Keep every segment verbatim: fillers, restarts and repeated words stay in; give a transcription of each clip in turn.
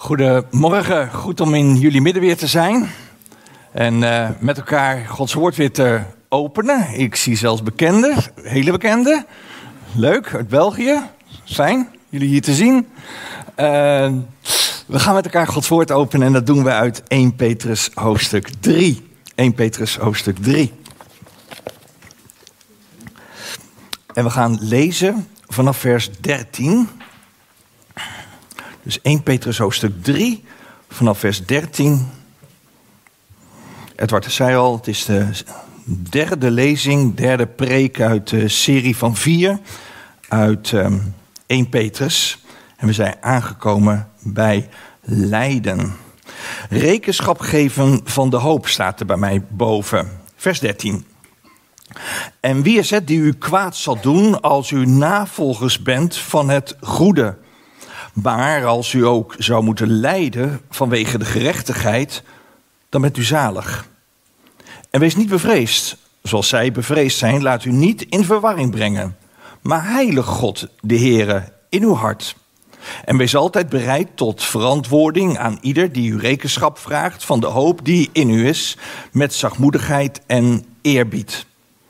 Goedemorgen, goed om in jullie midden weer te zijn. En uh, met elkaar Gods woord weer te openen. Ik zie zelfs bekenden, hele bekenden. Leuk, uit België. Fijn, jullie hier te zien. Uh, we gaan met elkaar Gods woord openen en dat doen we uit Eerste Petrus hoofdstuk drie. Eerste Petrus hoofdstuk drie. En we gaan lezen vanaf vers dertien. Dus Eerste Petrus hoofdstuk drie, vanaf vers dertien. Edward zei al, het is de derde lezing, derde preek uit de serie van vier uit um, Eerste Petrus. En we zijn aangekomen bij lijden. Rekenschap geven van de hoop staat er bij mij boven. Vers dertien. En wie is het die u kwaad zal doen als u navolgers bent van het goede? Maar als u ook zou moeten lijden vanwege de gerechtigheid, dan bent u zalig. En wees niet bevreesd. Zoals zij bevreesd zijn, laat u niet in verwarring brengen. Maar heilig God, de Heere, in uw hart. En wees altijd bereid tot verantwoording aan ieder die u rekenschap vraagt van de hoop die in u is, met zachtmoedigheid en eerbied.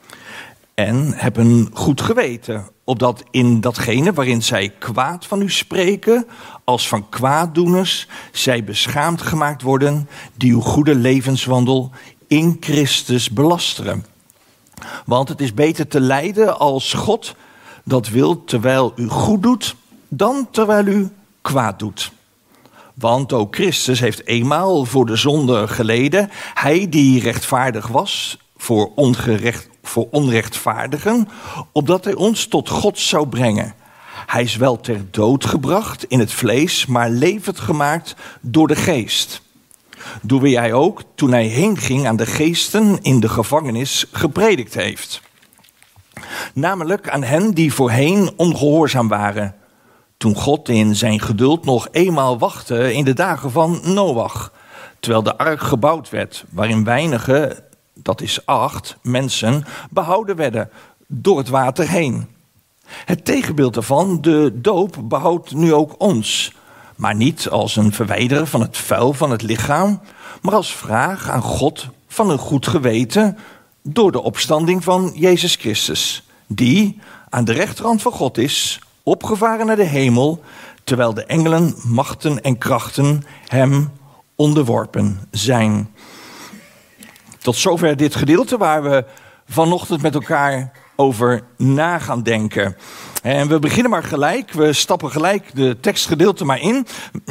En heb een goed geweten, opdat in datgene waarin zij kwaad van u spreken, als van kwaaddoeners, zij beschaamd gemaakt worden, die uw goede levenswandel in Christus belasteren. Want het is beter te lijden als God dat wil terwijl u goed doet, dan terwijl u kwaad doet. Want ook Christus heeft eenmaal voor de zonde geleden, hij die rechtvaardig was voor ongerecht, voor onrechtvaardigen, opdat hij ons tot God zou brengen. Hij is wel ter dood gebracht in het vlees, maar levend gemaakt door de geest. Door wie hij ook, toen hij heen ging aan de geesten in de gevangenis, gepredikt heeft. Namelijk aan hen die voorheen ongehoorzaam waren, toen God in zijn geduld nog eenmaal wachtte in de dagen van Noach, terwijl de ark gebouwd werd, waarin weinigen, dat is acht, mensen behouden werden door het water heen. Het tegenbeeld daarvan, de doop, behoudt nu ook ons. Maar niet als een verwijderen van het vuil van het lichaam, maar als vraag aan God van een goed geweten door de opstanding van Jezus Christus, die aan de rechterhand van God is, opgevaren naar de hemel, terwijl de engelen, machten en krachten hem onderworpen zijn. Tot zover dit gedeelte waar we vanochtend met elkaar over na gaan denken. En we beginnen maar gelijk, we stappen gelijk de tekstgedeelte maar in.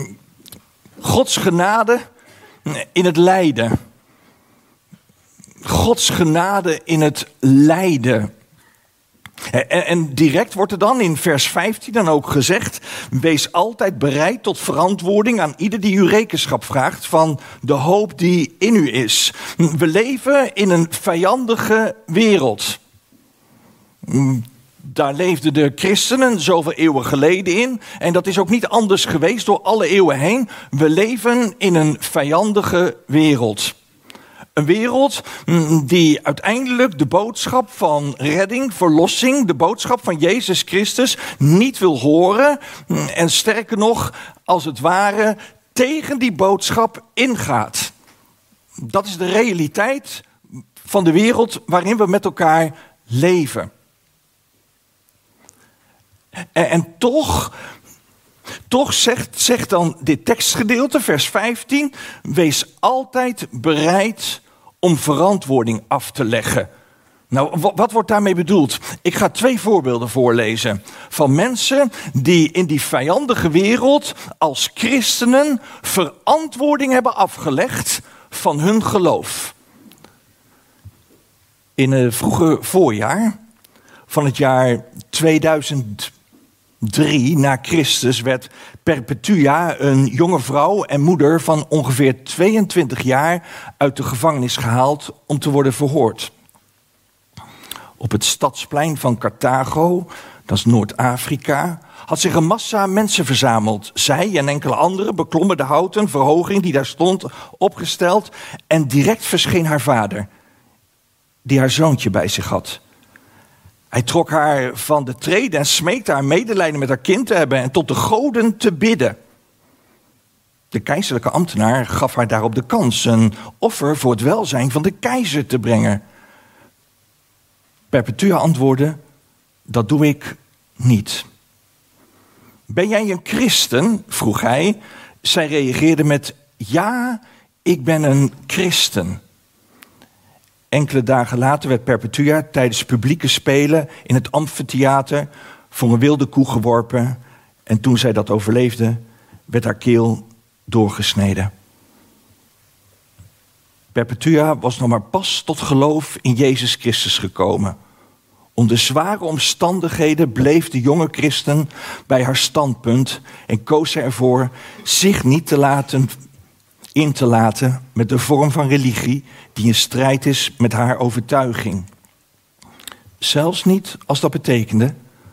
Gods genade in het lijden. Gods genade in het lijden. En, en direct wordt er dan in vers vijftien dan ook gezegd, wees altijd bereid tot verantwoording aan ieder die u rekenschap vraagt van de hoop die in u is. We leven in een vijandige wereld. Daar leefden de christenen zoveel eeuwen geleden in. En dat is ook niet anders geweest door alle eeuwen heen. We leven in een vijandige wereld. Een wereld die uiteindelijk de boodschap van redding, verlossing, de boodschap van Jezus Christus niet wil horen. En sterker nog, als het ware, tegen die boodschap ingaat. Dat is de realiteit van de wereld waarin we met elkaar leven. En, en toch, toch zegt, zegt dan dit tekstgedeelte, vers vijftien, wees altijd bereid om verantwoording af te leggen. Nou, wat wordt daarmee bedoeld? Ik ga twee voorbeelden voorlezen van mensen die in die vijandige wereld als christenen verantwoording hebben afgelegd van hun geloof. In het vroege voorjaar van het jaar tweeduizend drie na Christus werd Perpetua, een jonge vrouw en moeder van ongeveer tweeëntwintig jaar, uit de gevangenis gehaald om te worden verhoord. Op het stadsplein van Carthago, dat is Noord-Afrika, had zich een massa mensen verzameld. Zij en enkele anderen beklommen de houten verhoging die daar stond, opgesteld, en direct verscheen haar vader, die haar zoontje bij zich had. Hij trok haar van de trede en smeekte haar medelijden met haar kind te hebben en tot de goden te bidden. De keizerlijke ambtenaar gaf haar daarop de kans een offer voor het welzijn van de keizer te brengen. Perpetua antwoordde: dat doe ik niet. Ben jij een christen? Vroeg hij. Zij reageerde met: ja, ik ben een christen. Enkele dagen later werd Perpetua tijdens publieke spelen in het amfitheater voor een wilde koe geworpen. En toen zij dat overleefde, werd haar keel doorgesneden. Perpetua was nog maar pas tot geloof in Jezus Christus gekomen. Onder zware omstandigheden bleef de jonge christen bij haar standpunt en koos zij ervoor zich niet te laten in te laten met de vorm van religie die in strijd is met haar overtuiging. Zelfs niet als dat betekende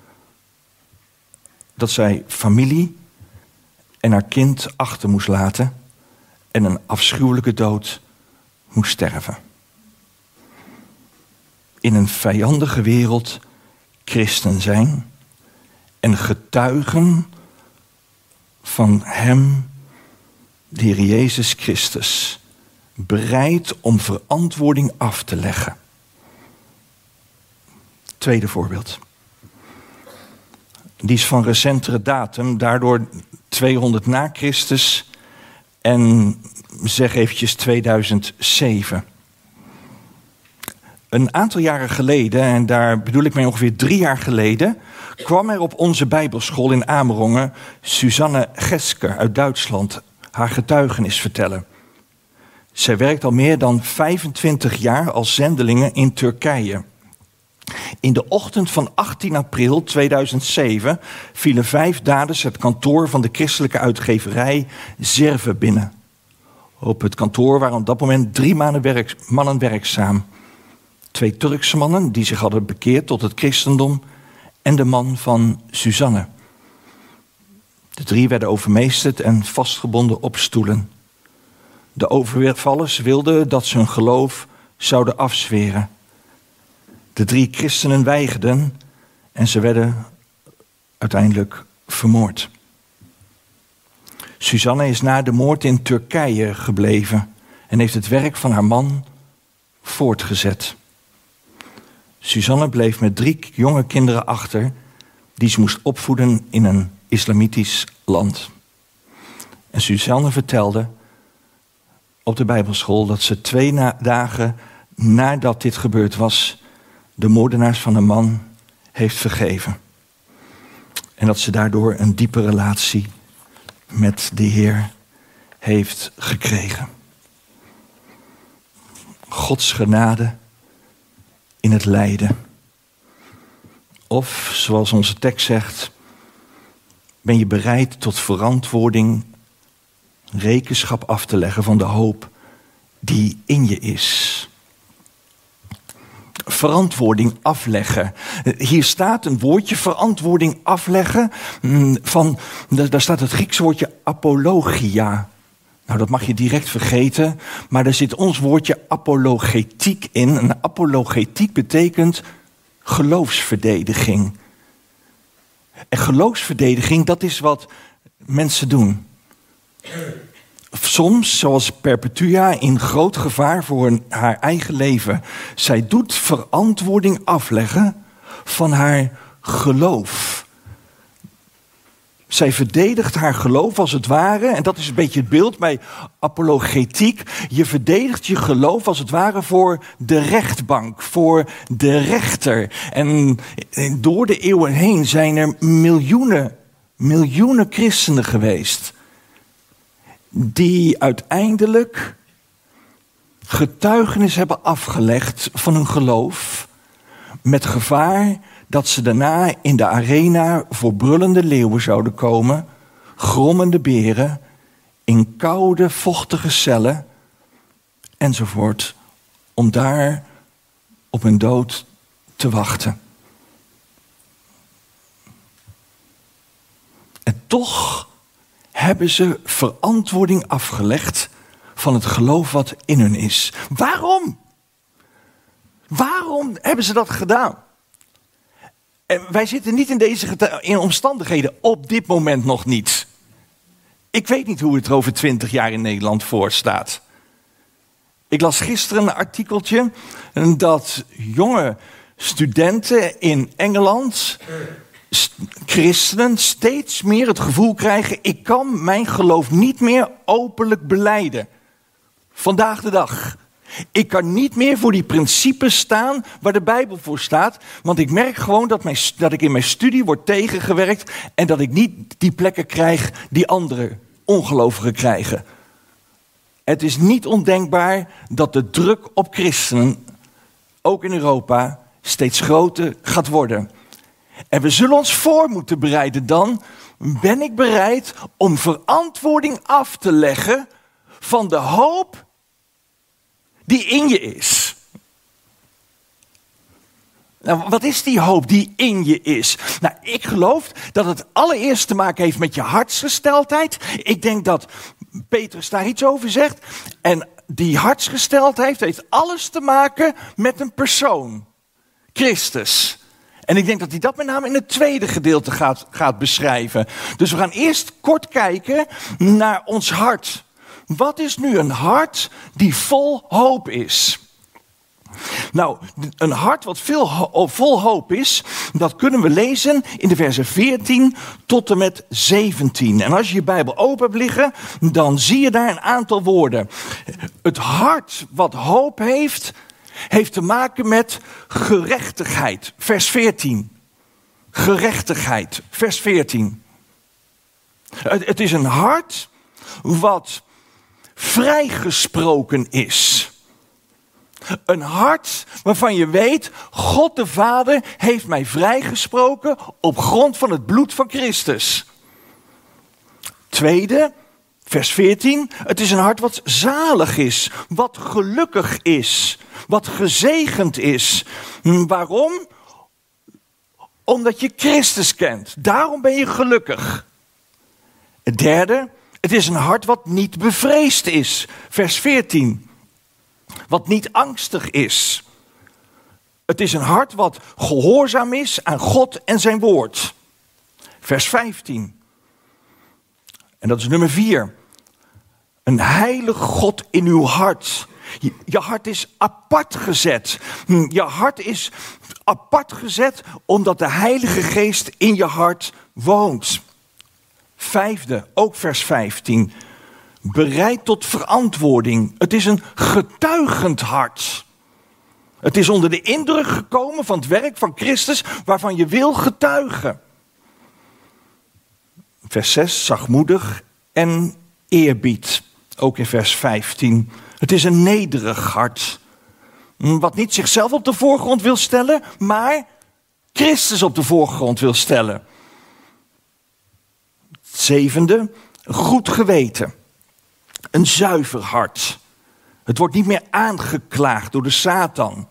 dat zij familie en haar kind achter moest laten en een afschuwelijke dood moest sterven. In een vijandige wereld christen zijn en getuigen van hem, de Heer Jezus Christus, bereid om verantwoording af te leggen. Tweede voorbeeld. Die is van recentere datum, daardoor tweehonderd na Christus en zeg eventjes tweeduizend zeven. Een aantal jaren geleden, en daar bedoel ik mee ongeveer drie jaar geleden, kwam er op onze Bijbelschool in Amerongen Susanne Geske uit Duitsland haar getuigenis vertellen. Zij werkt al meer dan vijfentwintig jaar als zendelinge in Turkije. In de ochtend van achttien april tweeduizend zeven vielen vijf daders het kantoor van de christelijke uitgeverij Zerve binnen. Op het kantoor waren op dat moment drie mannen werk, mannen werkzaam. Twee Turkse mannen die zich hadden bekeerd tot het christendom en de man van Susanne. De drie werden overmeesterd en vastgebonden op stoelen. De overvallers wilden dat ze hun geloof zouden afzweren. De drie christenen weigerden en ze werden uiteindelijk vermoord. Susanne is na de moord in Turkije gebleven en heeft het werk van haar man voortgezet. Susanne bleef met drie jonge kinderen achter die ze moest opvoeden in een islamitisch land. En Susanne vertelde op de Bijbelschool dat ze twee na- dagen nadat dit gebeurd was de moordenaars van een man heeft vergeven. En dat ze daardoor een diepe relatie met de Heer heeft gekregen. Gods genade in het lijden. Of, zoals onze tekst zegt, ben je bereid tot verantwoording, rekenschap af te leggen van de hoop die in je is. Verantwoording afleggen. Hier staat een woordje, verantwoording afleggen. Van, daar staat het Griekse woordje apologia. Nou, dat mag je direct vergeten. Maar er zit ons woordje apologetiek in. En apologetiek betekent geloofsverdediging. En geloofsverdediging, dat is wat mensen doen. Soms, zoals Perpetua, in groot gevaar voor haar eigen leven. Zij doet verantwoording afleggen van haar geloof. Zij verdedigt haar geloof als het ware, en dat is een beetje het beeld bij apologetiek. Je verdedigt je geloof als het ware voor de rechtbank, voor de rechter. En door de eeuwen heen zijn er miljoenen, miljoenen christenen geweest die uiteindelijk getuigenis hebben afgelegd van hun geloof, met gevaar dat ze daarna in de arena voor brullende leeuwen zouden komen, grommende beren, in koude, vochtige cellen, enzovoort, om daar op hun dood te wachten. En toch hebben ze verantwoording afgelegd van het geloof wat in hun is. Waarom? Waarom hebben ze dat gedaan? En wij zitten niet in deze geta- in omstandigheden, op dit moment nog niet. Ik weet niet hoe het er over twintig jaar in Nederland voor staat. Ik las gisteren een artikeltje dat jonge studenten in Engeland, st- christenen, steeds meer het gevoel krijgen: ik kan mijn geloof niet meer openlijk belijden. Vandaag de dag. Ik kan niet meer voor die principes staan waar de Bijbel voor staat. Want ik merk gewoon dat, mijn, dat ik in mijn studie word tegengewerkt. En dat ik niet die plekken krijg die andere ongelovigen krijgen. Het is niet ondenkbaar dat de druk op christenen, ook in Europa, steeds groter gaat worden. En we zullen ons voor moeten bereiden dan. Ben ik bereid om verantwoording af te leggen van de hoop die in je is? Nou, wat is die hoop die in je is? Nou, ik geloof dat het allereerst te maken heeft met je hartsgesteldheid. Ik denk dat Petrus daar iets over zegt. En die hartsgesteldheid heeft alles te maken met een persoon. Christus. En ik denk dat hij dat met name in het tweede gedeelte gaat, gaat beschrijven. Dus we gaan eerst kort kijken naar ons hart. Wat is nu een hart die vol hoop is? Nou, een hart wat veel ho- vol hoop is, dat kunnen we lezen in de versen veertien tot en met zeventien. En als je je Bijbel open hebt liggen, dan zie je daar een aantal woorden. Het hart wat hoop heeft, heeft te maken met gerechtigheid. Vers veertien. Gerechtigheid. Vers veertien. Het, het is een hart wat vrijgesproken is. Een hart waarvan je weet, God de Vader heeft mij vrijgesproken op grond van het bloed van Christus. Tweede, vers veertien. Het is een hart wat zalig is, wat gelukkig is, wat gezegend is. Waarom? Omdat je Christus kent. Daarom ben je gelukkig. Het derde, het is een hart wat niet bevreesd is. Vers veertien. Wat niet angstig is. Het is een hart wat gehoorzaam is aan God en zijn woord. Vers vijftien. En dat is nummer vier. Een heilig God in uw hart. Je, je hart is apart gezet. Je hart is apart gezet omdat de Heilige Geest in je hart woont. Vijfde, ook vers vijftien. Bereid tot verantwoording. Het is een getuigend hart. Het is onder de indruk gekomen van het werk van Christus waarvan je wil getuigen. Vers zes, zachtmoedig en eerbied. Ook in vers vijftien. Het is een nederig hart. Wat niet zichzelf op de voorgrond wil stellen, maar Christus op de voorgrond wil stellen. Zevende, goed geweten. Een zuiver hart. Het wordt niet meer aangeklaagd door de Satan.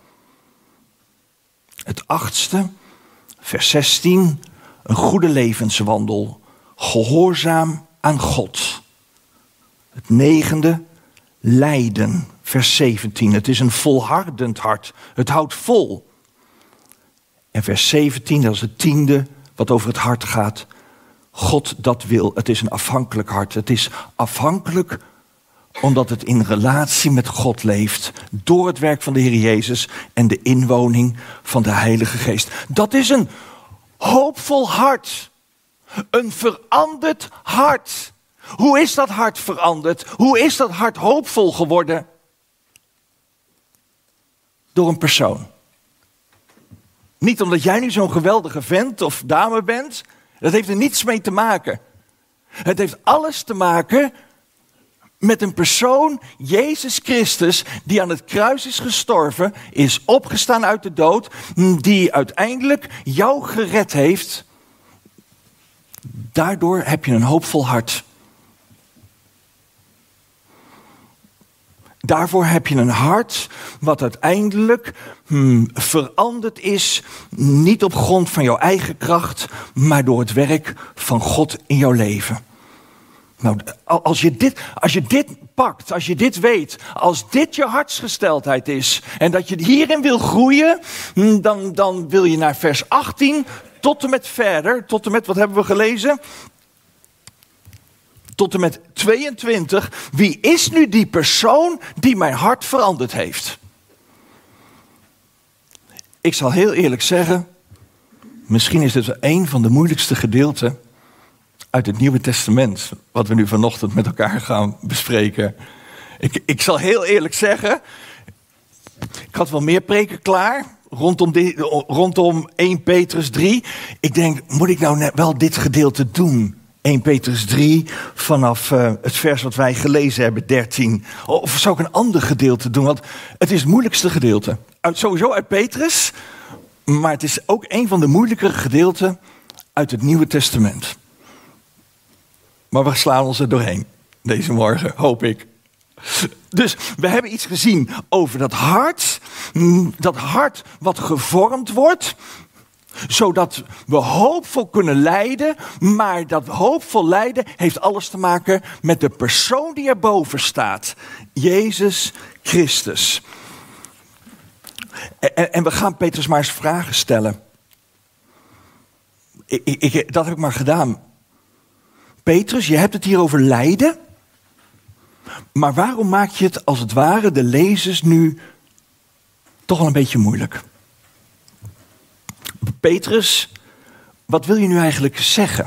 Het achtste, vers zestien, een goede levenswandel. Gehoorzaam aan God. Het negende, lijden. Vers zeventien, het is een volhardend hart. Het houdt vol. En vers zeventien, dat is het tiende wat over het hart gaat. God dat wil. Het is een afhankelijk hart. Het is afhankelijk omdat het in relatie met God leeft. Door het werk van de Heer Jezus en de inwoning van de Heilige Geest. Dat is een hoopvol hart. Een veranderd hart. Hoe is dat hart veranderd? Hoe is dat hart hoopvol geworden? Door een persoon. Niet omdat jij nu zo'n geweldige vent of dame bent. Dat heeft er niets mee te maken. Het heeft alles te maken met een persoon, Jezus Christus, die aan het kruis is gestorven, is opgestaan uit de dood, die uiteindelijk jou gered heeft. Daardoor heb je een hoopvol hart. Daarvoor heb je een hart wat uiteindelijk hmm, veranderd is, niet op grond van jouw eigen kracht, maar door het werk van God in jouw leven. Nou, als je dit, als je dit pakt, als je dit weet, als dit je hartsgesteldheid is en dat je hierin wil groeien, dan, dan wil je naar vers achttien tot en met verder, tot en met, wat hebben we gelezen? tot en met tweeëntwintig. Wie is nu die persoon die mijn hart veranderd heeft? Ik zal heel eerlijk zeggen, misschien is dit een van de moeilijkste gedeelten uit het Nieuwe Testament, wat we nu vanochtend met elkaar gaan bespreken. Ik, ik zal heel eerlijk zeggen, ik had wel meer preken klaar rondom, die, rondom eerste Petrus drie. Ik denk, moet ik nou net wel dit gedeelte doen? eerste Petrus drie, vanaf uh, het vers wat wij gelezen hebben, dertien. Of zou ik een ander gedeelte doen? Want het is het moeilijkste gedeelte. Uit, sowieso uit Petrus, maar het is ook een van de moeilijkere gedeelten uit het Nieuwe Testament. Maar we slaan ons er doorheen deze morgen, hoop ik. Dus we hebben iets gezien over dat hart. Dat hart wat gevormd wordt, zodat we hoopvol kunnen lijden. Maar dat hoopvol lijden heeft alles te maken met de persoon die erboven staat. Jezus Christus. En, en we gaan Petrus maar eens vragen stellen. Ik, ik, dat heb ik maar gedaan. Petrus, je hebt het hier over lijden. Maar waarom maak je het als het ware de lezers nu toch wel een beetje moeilijk? Petrus, wat wil je nu eigenlijk zeggen?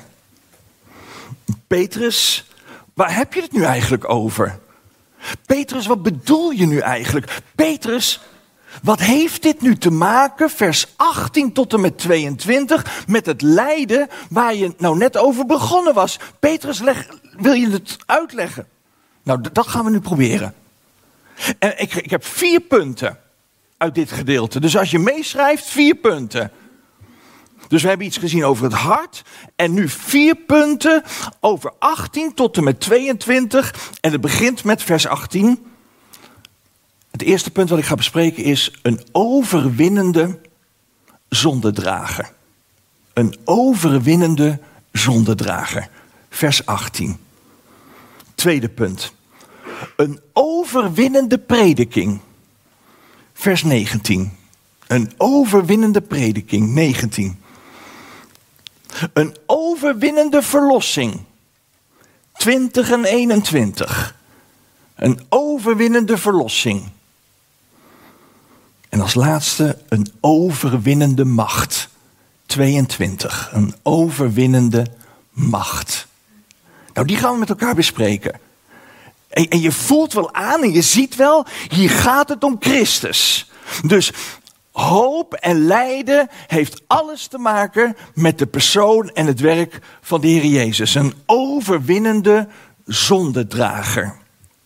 Petrus, waar heb je het nu eigenlijk over? Petrus, wat bedoel je nu eigenlijk? Petrus, wat heeft dit nu te maken, vers achttien tot en met tweeëntwintig, met het lijden waar je nou net over begonnen was? Petrus, leg, wil je het uitleggen? Nou, d- dat gaan we nu proberen. En ik, ik heb vier punten uit dit gedeelte. Dus als je meeschrijft, vier punten. Dus we hebben iets gezien over het hart. En nu vier punten over achttien tot en met tweeëntwintig. En het begint met vers achttien. Het eerste punt wat ik ga bespreken is een overwinnende zondedrager. Een overwinnende zondedrager. Vers achttien. Tweede punt. Een overwinnende prediking. Vers negentien. Een overwinnende prediking. negentien. Een overwinnende verlossing. twintig en eenentwintig. Een overwinnende verlossing. En als laatste een overwinnende macht. tweeëntwintig. Een overwinnende macht. Nou, die gaan we met elkaar bespreken. En, en je voelt wel aan en je ziet wel, hier gaat het om Christus. Dus hoop en lijden heeft alles te maken met de persoon en het werk van de Heer Jezus. Een overwinnende zondedrager.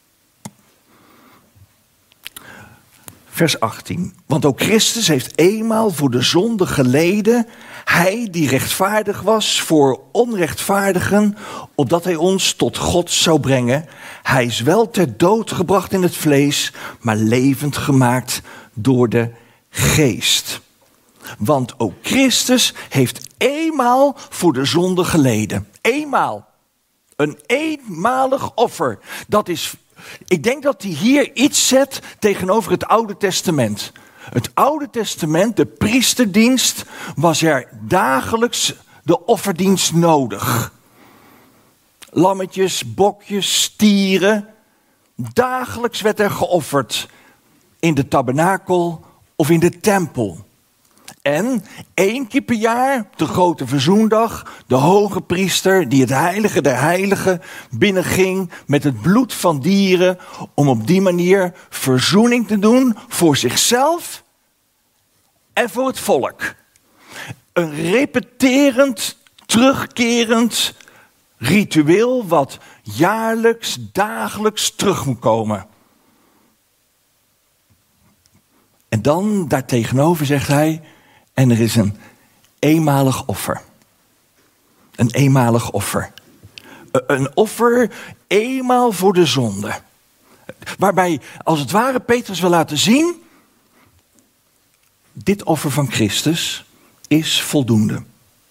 Vers achttien. Want ook Christus heeft eenmaal voor de zonde geleden. Hij die rechtvaardig was voor onrechtvaardigen, opdat hij ons tot God zou brengen. Hij is wel ter dood gebracht in het vlees, maar levend gemaakt door de geest. Want ook Christus heeft eenmaal voor de zonde geleden. Eenmaal. Een eenmalig offer. Dat is, ik denk dat hij hier iets zet tegenover het Oude Testament. Het Oude Testament, de priesterdienst, was er dagelijks de offerdienst nodig. Lammetjes, bokjes, stieren. Dagelijks werd er geofferd in de tabernakel of in de tempel. En één keer per jaar, de grote verzoendag, de hoge priester die het heilige der heiligen binnenging met het bloed van dieren, om op die manier verzoening te doen voor zichzelf en voor het volk. Een repeterend, terugkerend ritueel wat jaarlijks, dagelijks terug moet komen. En dan daartegenover zegt hij, en er is een eenmalig offer. Een eenmalig offer. Een offer eenmaal voor de zonde. Waarbij, als het ware, Petrus wil laten zien, dit offer van Christus is voldoende.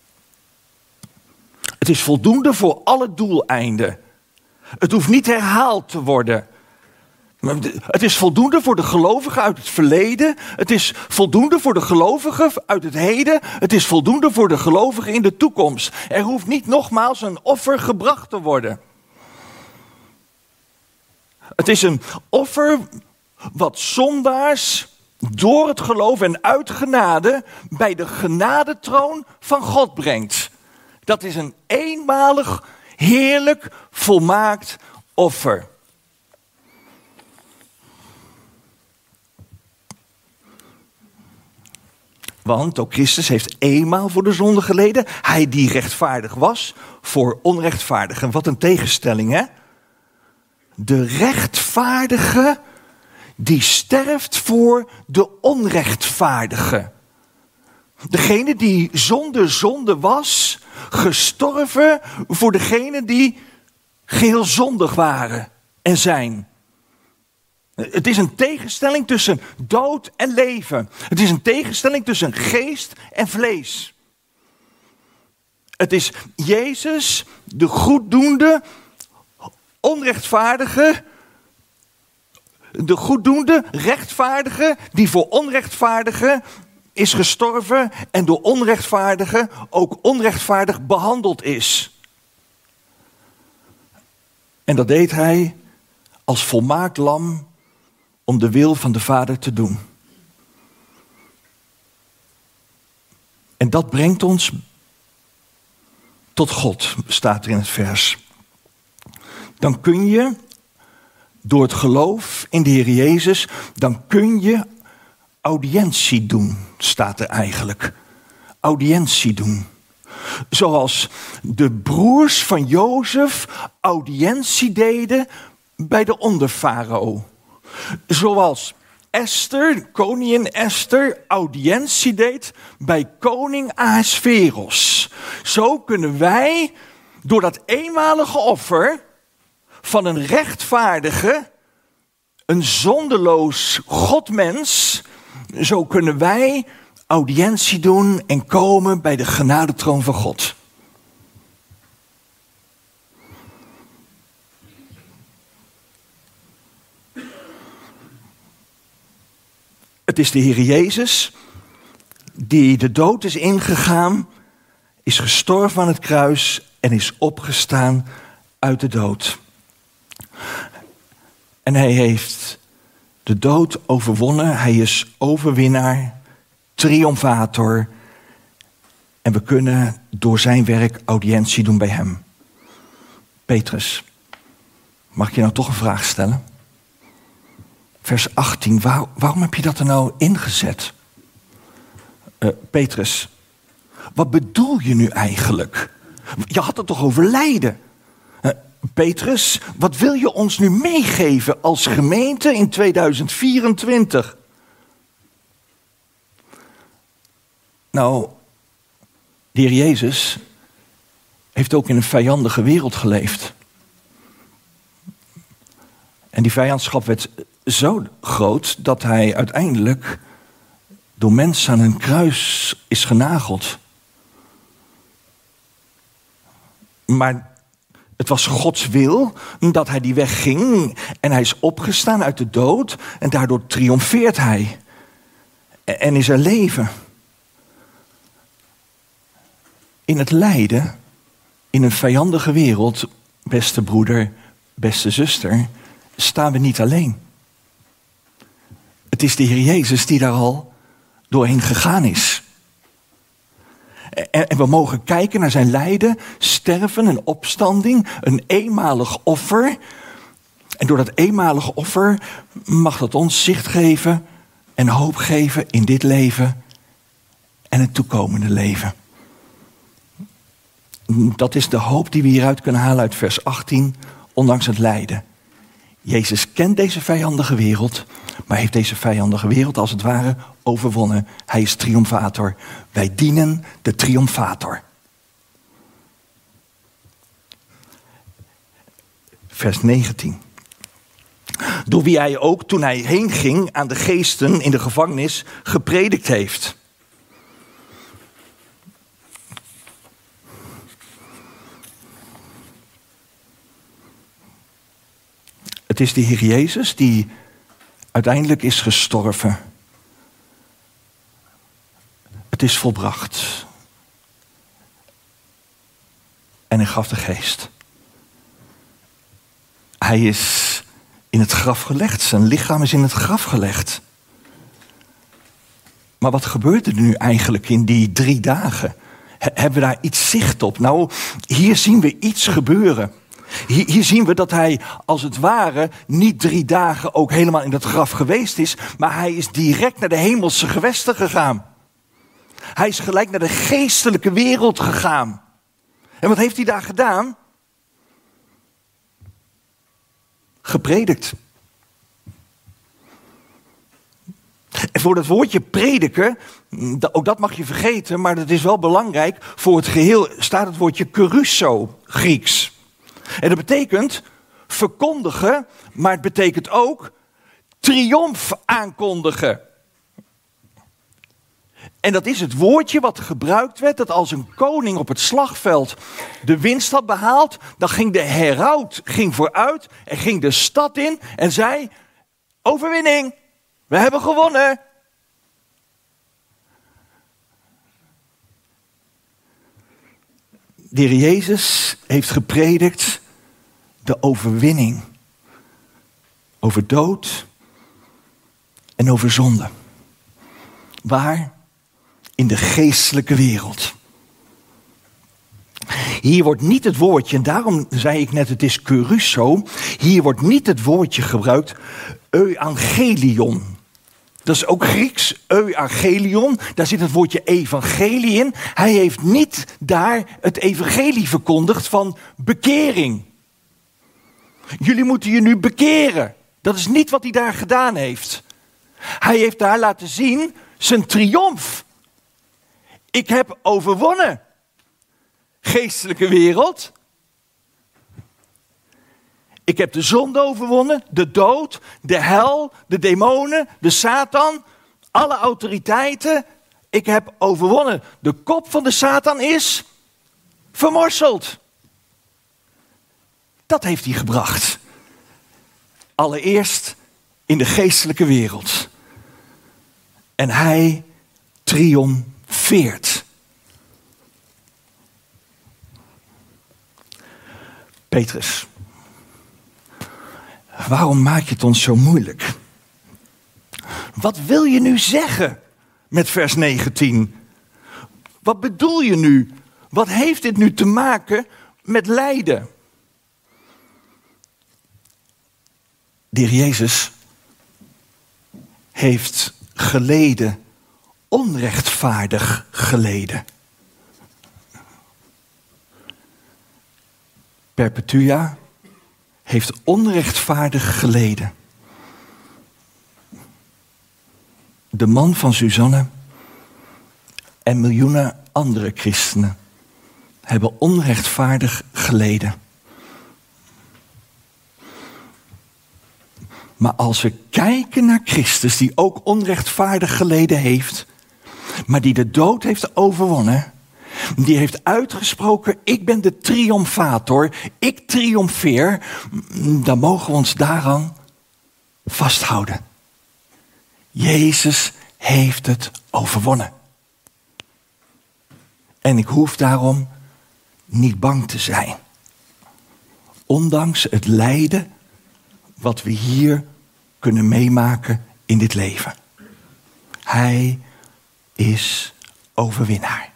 Het is voldoende voor alle doeleinden. Het hoeft niet herhaald te worden. Het is voldoende voor de gelovigen uit het verleden. Het is voldoende voor de gelovigen uit het heden. Het is voldoende voor de gelovigen in de toekomst. Er hoeft niet nogmaals een offer gebracht te worden. Het is een offer wat zondaars door het geloof en uit genade bij de genadetroon van God brengt. Dat is een eenmalig, heerlijk, volmaakt offer. Want ook Christus heeft eenmaal voor de zonde geleden. Hij die rechtvaardig was voor onrechtvaardigen. Wat een tegenstelling, hè? De rechtvaardige die sterft voor de onrechtvaardige. Degene die zonder zonde was, gestorven voor degene die geheel zondig waren en zijn. Het is een tegenstelling tussen dood en leven. Het is een tegenstelling tussen geest en vlees. Het is Jezus, de goeddoende, onrechtvaardige, de goeddoende, rechtvaardige, die voor onrechtvaardige is gestorven en door onrechtvaardige ook onrechtvaardig behandeld is. En dat deed hij als volmaakt lam om de wil van de Vader te doen. En dat brengt ons tot God, staat er in het vers. Dan kun je, door het geloof in de Heer Jezus, dan kun je audiëntie doen, staat er eigenlijk. Audiëntie doen. Zoals de broers van Jozef audiëntie deden bij de onderfarao. Zoals Esther, koningin Esther, audiëntie deed bij koning Ahasveros. Zo kunnen wij door dat eenmalige offer van een rechtvaardige, een zondeloos godmens, zo kunnen wij audiëntie doen en komen bij de genadetroon van God. Het is de Heer Jezus die de dood is ingegaan, is gestorven aan het kruis en is opgestaan uit de dood. En hij heeft de dood overwonnen. Hij is overwinnaar, triomfator. En we kunnen door zijn werk audiëntie doen bij hem. Petrus, mag ik je nou toch een vraag stellen? Vers achttien, waar, waarom heb je dat er nou ingezet? Uh, Petrus, wat bedoel je nu eigenlijk? Je had het toch over lijden? Uh, Petrus, wat wil je ons nu meegeven als gemeente in tweeduizend vierentwintig? Nou, de Heer Jezus heeft ook in een vijandige wereld geleefd. En die vijandschap werd zo groot dat hij uiteindelijk door mensen aan een kruis is genageld. Maar het was Gods wil dat hij die weg ging en hij is opgestaan uit de dood en daardoor triomfeert hij en is er leven. In het lijden, in een vijandige wereld, beste broeder, beste zuster, staan we niet alleen. Het is de Heer Jezus die daar al doorheen gegaan is. En we mogen kijken naar zijn lijden, sterven, een opstanding, een eenmalig offer. En door dat eenmalige offer mag dat ons zicht geven en hoop geven in dit leven en het toekomende leven. Dat is de hoop die we hieruit kunnen halen uit vers achttien, ondanks het lijden. Jezus kent deze vijandige wereld, maar heeft deze vijandige wereld als het ware overwonnen. Hij is triomfator. Wij dienen de triomfator. Vers negentien. Door wie hij ook, toen hij heen ging, aan de geesten in de gevangenis gepredikt heeft. Het is de Heer Jezus die uiteindelijk is gestorven. Het is volbracht. En hij gaf de geest. Hij is in het graf gelegd. Zijn lichaam is in het graf gelegd. Maar wat gebeurde er nu eigenlijk in die drie dagen? He, hebben we daar iets zicht op? Nou, hier zien we iets gebeuren. Hier, hier zien we dat hij als het ware niet drie dagen ook helemaal in dat graf geweest is. Maar hij is direct naar de hemelse gewesten gegaan. Hij is gelijk naar de geestelijke wereld gegaan. En wat heeft hij daar gedaan? Gepredikt. En voor dat woordje prediken, ook dat mag je vergeten, maar dat is wel belangrijk. Voor het geheel staat het woordje kerusso, Grieks. En dat betekent verkondigen, maar het betekent ook triomf aankondigen. En dat is het woordje wat gebruikt werd, dat als een koning op het slagveld de winst had behaald, dan ging de heraut ging vooruit en ging de stad in en zei: overwinning, we hebben gewonnen. De Heer Jezus heeft gepredikt de overwinning over dood en over zonde. Waar? In de geestelijke wereld. Hier wordt niet het woordje, en daarom zei ik net het is kerusso, hier wordt niet het woordje gebruikt euangelion. Dat is ook Grieks, euangelion, daar zit het woordje evangelie in. Hij heeft niet daar het evangelie verkondigd van bekering. Jullie moeten je nu bekeren. Dat is niet wat hij daar gedaan heeft. Hij heeft daar laten zien zijn triomf. Ik heb overwonnen. Geestelijke wereld. Ik heb de zonde overwonnen, de dood, de hel, de demonen, de Satan, alle autoriteiten. Ik heb overwonnen. De kop van de Satan is vermorseld. Dat heeft hij gebracht. Allereerst in de geestelijke wereld. En hij triomfeert. Petrus, waarom maak je het ons zo moeilijk? Wat wil je nu zeggen met vers negentien? Wat bedoel je nu? Wat heeft dit nu te maken met lijden? De Heer Jezus heeft geleden, onrechtvaardig geleden. Perpetua heeft onrechtvaardig geleden. De man van Suzanne en miljoenen andere christenen hebben onrechtvaardig geleden. Maar als we kijken naar Christus, die ook onrechtvaardig geleden heeft, maar die de dood heeft overwonnen, die heeft uitgesproken: ik ben de triomfator, ik triomfeer, dan mogen we ons daaraan vasthouden. Jezus heeft het overwonnen. En ik hoef daarom niet bang te zijn. Ondanks het lijden wat we hier kunnen meemaken in dit leven. Hij is overwinnaar.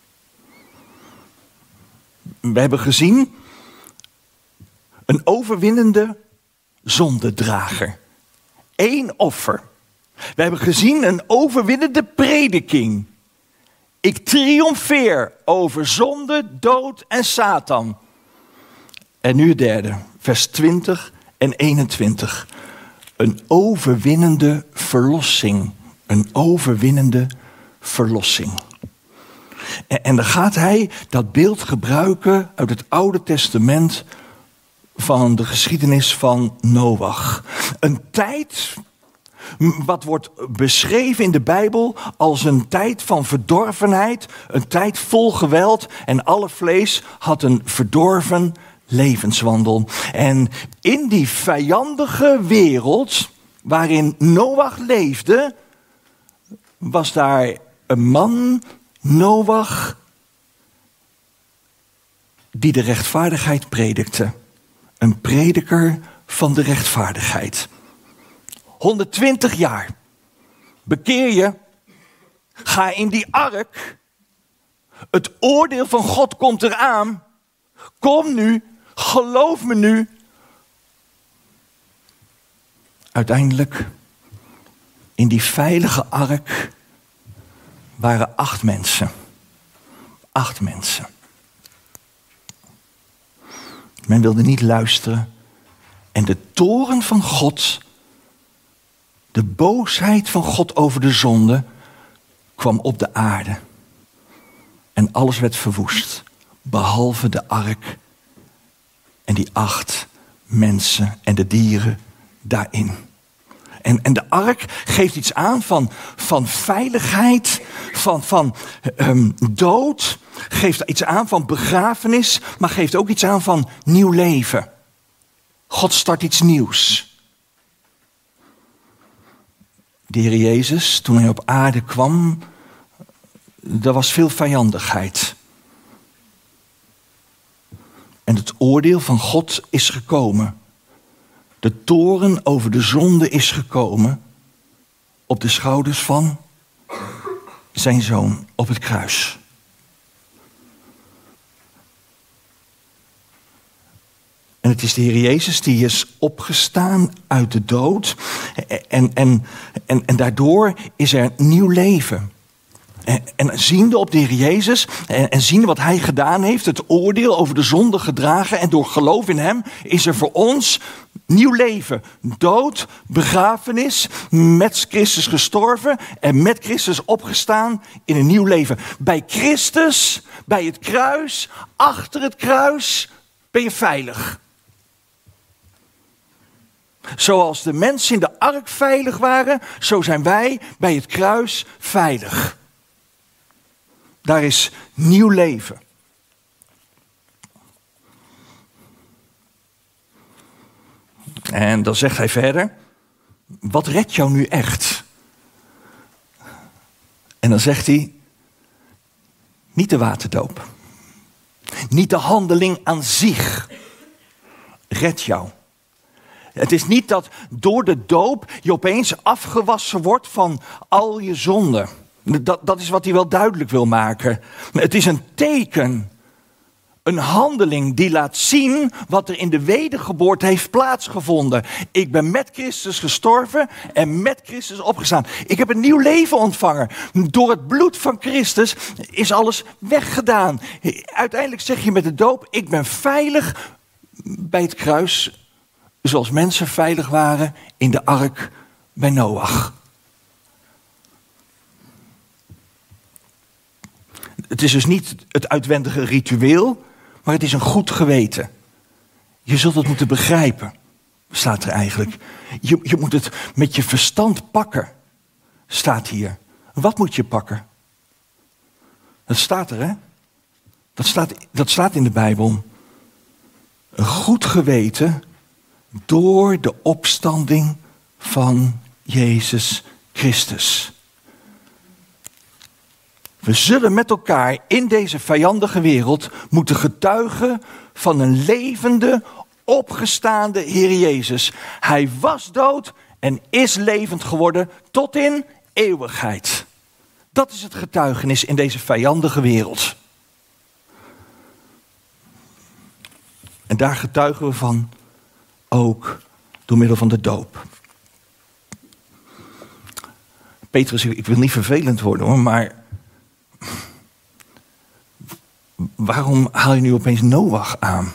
We hebben gezien een overwinnende zondedrager. Eén offer. We hebben gezien een overwinnende prediking. Ik triomfeer over zonde, dood en Satan. En nu het derde, vers twintig en eenentwintig. Een overwinnende verlossing. Een overwinnende verlossing. En, en dan gaat hij dat beeld gebruiken uit het Oude Testament van de geschiedenis van Noach. Een tijd wat wordt beschreven in de Bijbel als een tijd van verdorvenheid, een tijd vol geweld en alle vlees had een verdorven levenswandel. En in die vijandige wereld waarin Noach leefde, was daar een man, Noach, die de rechtvaardigheid predikte. Een prediker van de rechtvaardigheid. honderdtwintig jaar. Bekeer je. Ga in die ark. Het oordeel van God komt eraan. Kom nu. Geloof me nu. Uiteindelijk, in die veilige ark waren acht mensen. Acht mensen. Men wilde niet luisteren. En de toorn van God, de boosheid van God over de zonde, kwam op de aarde. En alles werd verwoest, behalve de ark en die acht mensen en de dieren daarin. En, en de ark geeft iets aan van, van veiligheid, van, van um, dood. Geeft iets aan van begrafenis, maar geeft ook iets aan van nieuw leven. God start iets nieuws. De Heer Jezus, toen hij op aarde kwam, er was veel vijandigheid. En het oordeel van God is gekomen. De toorn over de zonde is gekomen op de schouders van zijn zoon op het kruis. En het is de Heer Jezus die is opgestaan uit de dood. En, en, en, en daardoor is er nieuw leven. En, en ziende op de Heer Jezus en, en ziende wat hij gedaan heeft, het oordeel over de zonde gedragen, en door geloof in hem is er voor ons nieuw leven. Dood, begrafenis, met Christus gestorven en met Christus opgestaan in een nieuw leven. Bij Christus, bij het kruis, achter het kruis ben je veilig. Zoals de mensen in de ark veilig waren, zo zijn wij bij het kruis veilig. Daar is nieuw leven. En dan zegt hij verder, wat redt jou nu echt? En dan zegt hij, niet de waterdoop. Niet de handeling aan zich redt jou. Het is niet dat door de doop je opeens afgewassen wordt van al je zonden. Dat, dat is wat hij wel duidelijk wil maken. Het is een teken, een handeling die laat zien wat er in de wedergeboorte heeft plaatsgevonden. Ik ben met Christus gestorven en met Christus opgestaan. Ik heb een nieuw leven ontvangen. Door het bloed van Christus is alles weggedaan. Uiteindelijk zeg je met de doop, ik ben veilig bij het kruis, zoals mensen veilig waren in de ark bij Noach. Het is dus niet het uitwendige ritueel, maar het is een goed geweten. Je zult het moeten begrijpen, staat er eigenlijk. Je, je moet het met je verstand pakken, staat hier. Wat moet je pakken? Dat staat er, hè? Dat staat, dat staat in de Bijbel. Een goed geweten door de opstanding van Jezus Christus. We zullen met elkaar in deze vijandige wereld moeten getuigen van een levende, opgestaande Heer Jezus. Hij was dood en is levend geworden tot in eeuwigheid. Dat is het getuigenis in deze vijandige wereld. En daar getuigen we van, ook door middel van de doop. Petrus, ik wil niet vervelend worden hoor, maar waarom haal je nu opeens Noach aan?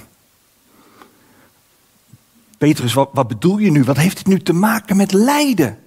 Petrus, wat, wat bedoel je nu? Wat heeft het nu te maken met lijden?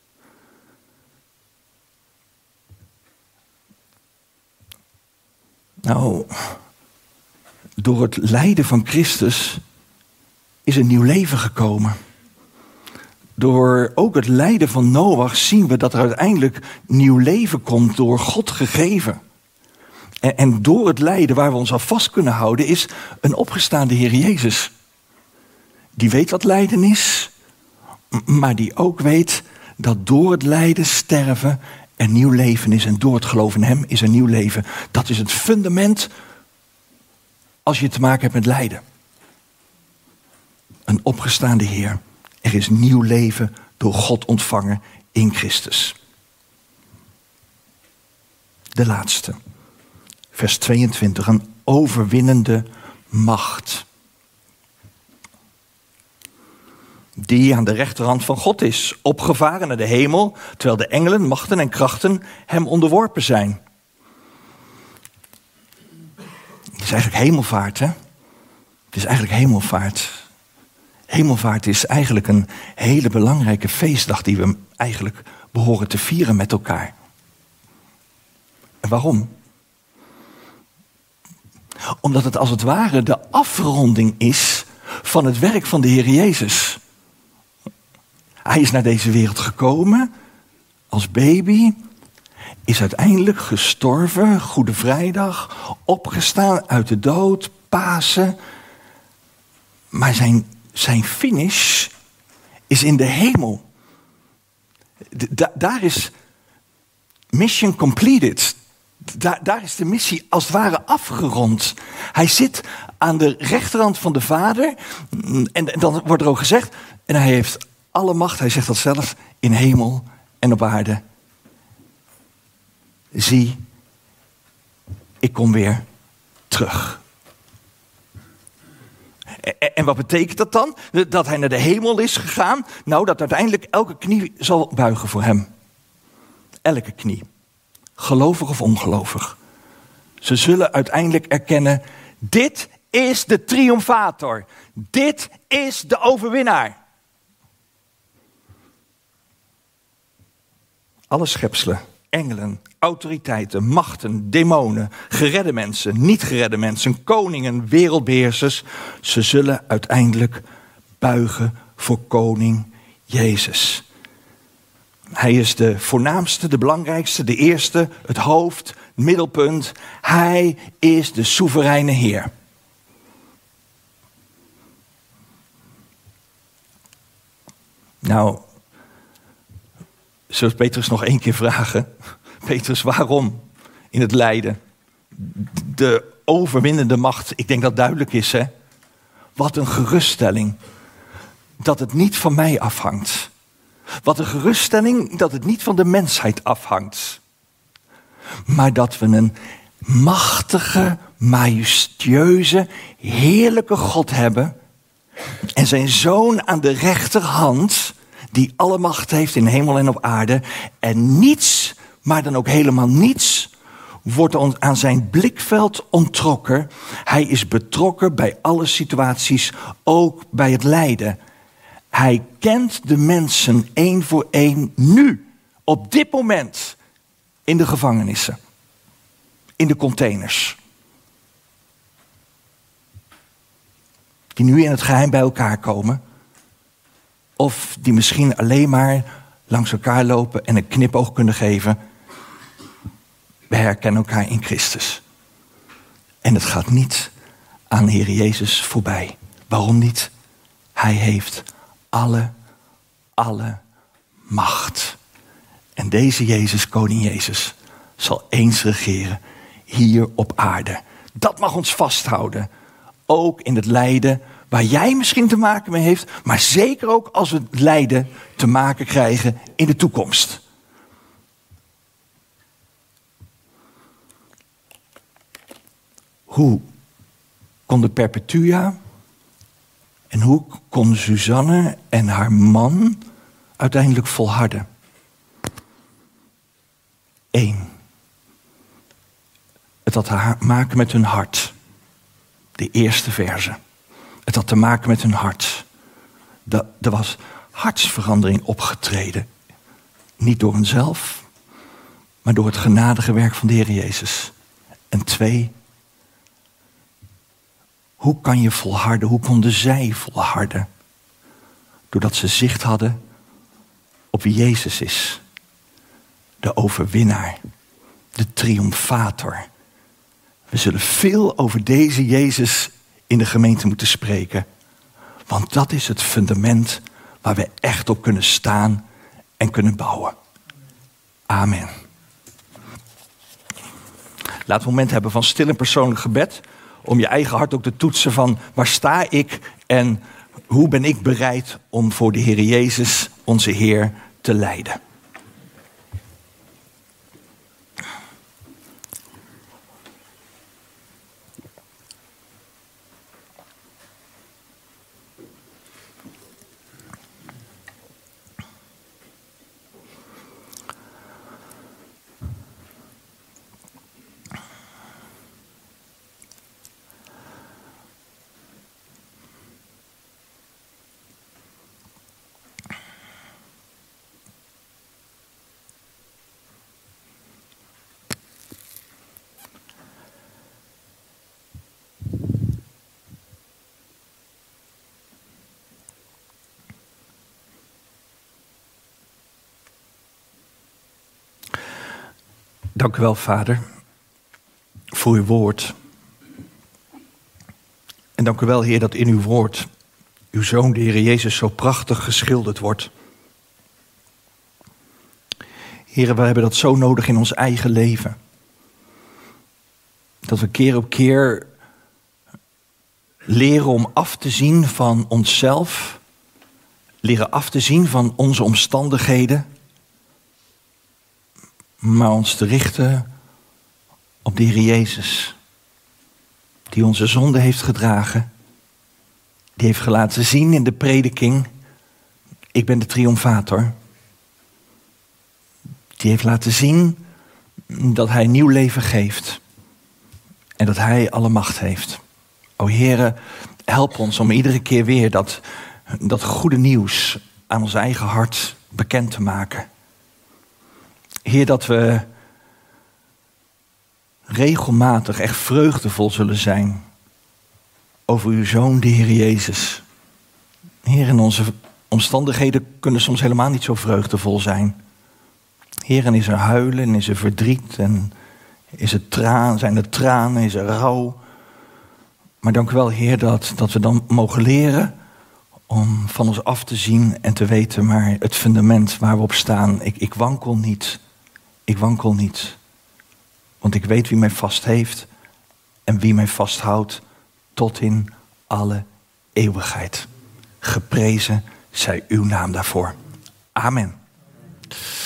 Nou, door het lijden van Christus is een nieuw leven gekomen. Door ook het lijden van Noach zien we dat er uiteindelijk nieuw leven komt door God gegeven. En, en door het lijden waar we ons aan vast kunnen houden is een opgestaande Heer Jezus. Die weet wat lijden is, maar die ook weet dat door het lijden, sterven er nieuw leven is. En door het geloof in hem is er nieuw leven. Dat is het fundament als je te maken hebt met lijden. een opgestaande Heer. Er is nieuw leven door God ontvangen in Christus. De laatste. Vers tweeëntwintig. Een overwinnende macht. Die aan de rechterhand van God is. Opgevaren naar de hemel. Terwijl de engelen, machten en krachten hem onderworpen zijn. Het is eigenlijk hemelvaart, hè? Het is eigenlijk hemelvaart. Hemelvaart is eigenlijk een hele belangrijke feestdag die we eigenlijk behoren te vieren met elkaar. En waarom? Omdat het als het ware de afronding is van het werk van de Heer Jezus. Hij is naar deze wereld gekomen als baby, is uiteindelijk gestorven, Goede Vrijdag, opgestaan uit de dood, Pasen. Maar zijn, zijn finish is in de hemel. Da, daar is mission completed. Da, daar is de missie als het ware afgerond. Hij zit aan de rechterhand van de Vader. En, en dan wordt er ook gezegd, en hij heeft alle macht, hij zegt dat zelf, in hemel en op aarde. Zie, ik kom weer terug. En wat betekent dat dan? Dat hij naar de hemel is gegaan? Nou, dat uiteindelijk elke knie zal buigen voor hem. Elke knie. Gelovig of ongelovig. Ze zullen uiteindelijk erkennen, dit is de triomfator. Dit is de overwinnaar. Alle schepselen, engelen, autoriteiten, machten, demonen, geredde mensen, niet geredde mensen, koningen, wereldbeheersers, ze zullen uiteindelijk buigen voor koning Jezus. Hij is de voornaamste, de belangrijkste, de eerste, het hoofd, het middelpunt. Hij is de soevereine Heer. Nou, zullen we Petrus nog één keer vragen? Petrus, waarom in het lijden? De overwinnende macht, ik denk dat duidelijk is, hè? Wat een geruststelling. Dat het niet van mij afhangt. Wat een geruststelling dat het niet van de mensheid afhangt. Maar dat we een machtige, majestueuze, heerlijke God hebben. En zijn zoon aan de rechterhand, die alle macht heeft in hemel en op aarde. En niets, maar dan ook helemaal niets, wordt aan zijn blikveld onttrokken. Hij is betrokken bij alle situaties, ook bij het lijden. Hij kent de mensen één voor één nu, op dit moment, in de gevangenissen, in de containers. Die nu in het geheim bij elkaar komen. Of die misschien alleen maar langs elkaar lopen en een knipoog kunnen geven. We herkennen elkaar in Christus. En het gaat niet aan de Heer Jezus voorbij. Waarom niet? Hij heeft alle, alle macht. En deze Jezus, koning Jezus, zal eens regeren hier op aarde. Dat mag ons vasthouden. Ook in het lijden waar jij misschien te maken mee heeft, maar zeker ook als we het lijden te maken krijgen in de toekomst. Hoe kon de Perpetua en hoe kon Suzanne en haar man uiteindelijk volharden? Eén. Het had te maken met hun hart. De eerste verse. Het had te maken met hun hart. Er was hartsverandering opgetreden. Niet door henzelf, maar door het genadige werk van de Heer Jezus. En twee. Hoe kan je volharden? Hoe konden zij volharden? Doordat ze zicht hadden op wie Jezus is. De overwinnaar. De triomfator. We zullen veel over deze Jezus in de gemeente moeten spreken. Want dat is het fundament waar we echt op kunnen staan en kunnen bouwen. Amen. Laten we een moment hebben van stil en persoonlijk gebed. Om je eigen hart ook te toetsen van waar sta ik en Hoe ben ik bereid om voor de Heer Jezus, onze Heer, te lijden? Dank u wel, Vader, voor uw woord. En dank u wel, Heer, dat in uw woord uw Zoon, de Heer Jezus, zo prachtig geschilderd wordt. Heer, we hebben dat zo nodig in ons eigen leven. Dat we keer op keer leren om af te zien van onszelf. Leren af te zien van onze omstandigheden. Maar ons te richten op de Heer Jezus. Die onze zonde heeft gedragen. Die heeft laten zien in de prediking. Ik ben de triomfator. Die heeft laten zien dat hij nieuw leven geeft. En dat hij alle macht heeft. O Heere, help ons om iedere keer weer dat, dat goede nieuws aan ons eigen hart bekend te maken. Heer, dat we regelmatig echt vreugdevol zullen zijn over uw Zoon, de Heer Jezus. Heer, in onze omstandigheden kunnen soms helemaal niet zo vreugdevol zijn. Heer, en is er huilen en is er verdriet en is er traan, zijn er tranen, is er rouw. Maar dank u wel, Heer, dat, dat we dan mogen leren om van ons af te zien en te weten, maar het fundament waar we op staan, ik, ik wankel niet. Ik wankel niet. Want ik weet wie mij vast heeft en wie mij vasthoudt tot in alle eeuwigheid. Geprezen zij uw naam daarvoor. Amen.